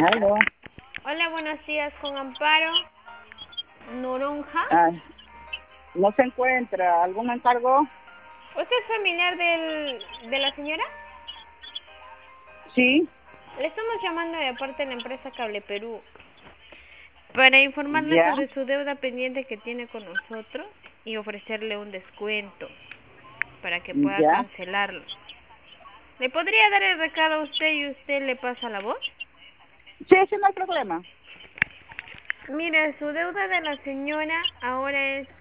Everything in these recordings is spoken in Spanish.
Aló. Hola, buenos días, con Amparo Noronha. Ah, ¿no se encuentra algún encargo? ¿Usted es familiar de la señora? Sí. Le estamos llamando de parte de la empresa Cable Perú para informarle Ya, sobre su deuda pendiente que tiene con nosotros y ofrecerle un descuento para que pueda ya. cancelarlo. ¿Le podría dar el recado a usted y usted le pasa la voz? Sí, sí, no hay problema. Mire, su deuda de la señora ahora es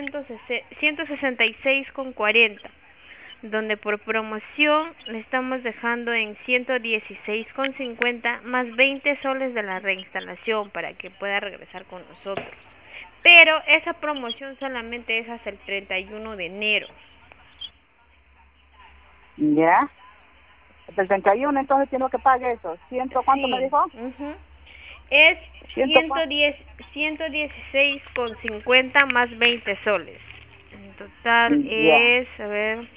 166,40, donde por promoción le estamos dejando en 116,50 más 20 soles de la reinstalación para que pueda regresar con nosotros. Pero esa promoción solamente es hasta el 31 de enero. Ya. Hasta el 31, entonces tiene que pagar eso. ¿Ciento cuánto me Sí, dijo? es ¿Ciento cuánto? 110,50 más 20 soles. En total Ya, es, a ver,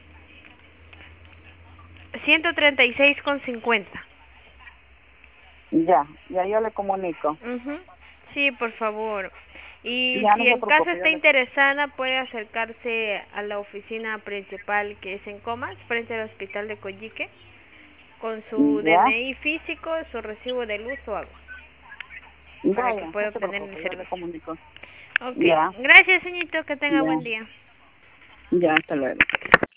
136,50. ya. Ya yo le comunico. Sí, por favor. Y Ya no si se en caso preocupe, yo está le... interesada, puede acercarse a la oficina principal que es en Comas, frente al hospital de Coyique, con su Ya, DNI físico, su recibo de luz o agua, para ya, que ya. pueda No se obtener el preocupe, yo le servicio. comunico. Ok, Ya, gracias, señorito, que tenga ya. buen día. Ya, hasta luego.